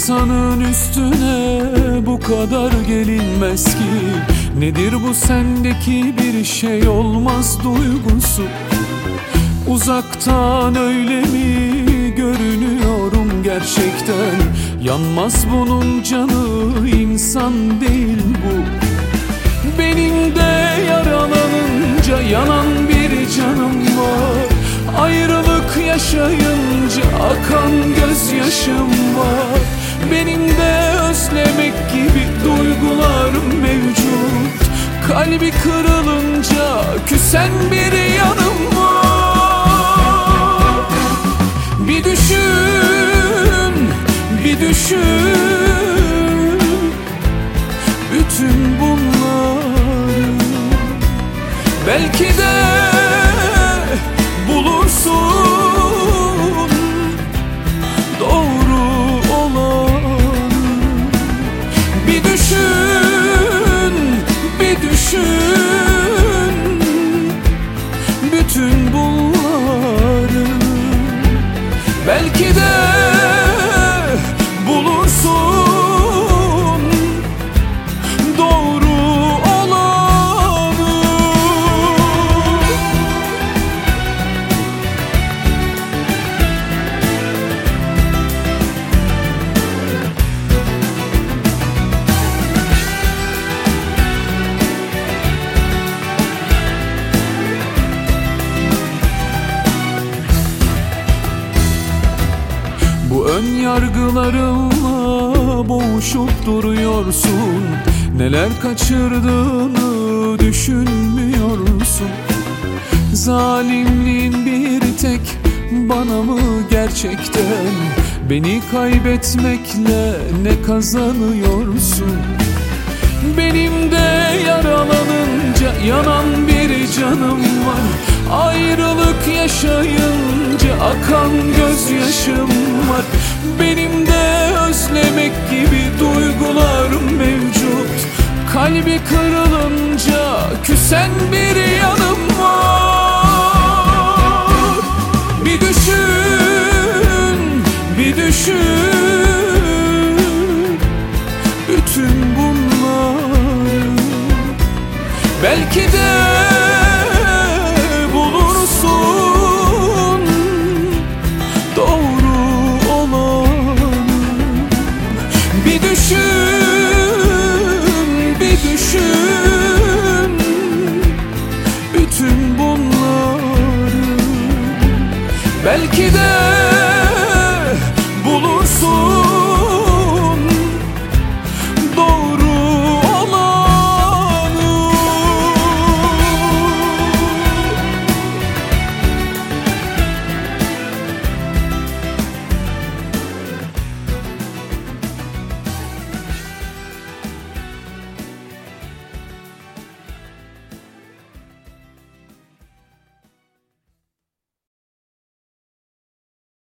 İnsanın üstüne bu kadar gelinmez ki. Nedir bu sendeki bir şey olmaz duygusu? Uzaktan öyle mi görünüyorum gerçekten? Yanmaz bunun canı, insan değil bu. Benim de yaralanınca yanan bir canım var. Ayrılık yaşayınca akan gözyaşım var. Benim de özlemek gibi duygularım mevcut. Kalbi kırılınca küsen bir yanım var. Bir düşün, bir düşün bütün bunları. Belki de bulursun doğru olanı. Bir düşün, bir düşün bütün bunları. Belki de bulursun doğru olanı. Bu ön yargılarınla boğuşup duruyorsun. Neler kaçırdığını düşünmüyorsun. Zalimliğin bir tek bana mı gerçekten? Beni kaybetmekle ne kazanıyorsun? Benim de yaralanınca yanan bir canım var. Ayrılık yaşayınca akan gözyaşım var. Benim de özlemek gibi duygularım mevcut. Kalbi kırılınca küsen bir yanım var. Bir düşün, bir düşün bütün bunları. Belki de bulursun doğru olanı. Bir düşün, bir düşün bütün bunları. Belki de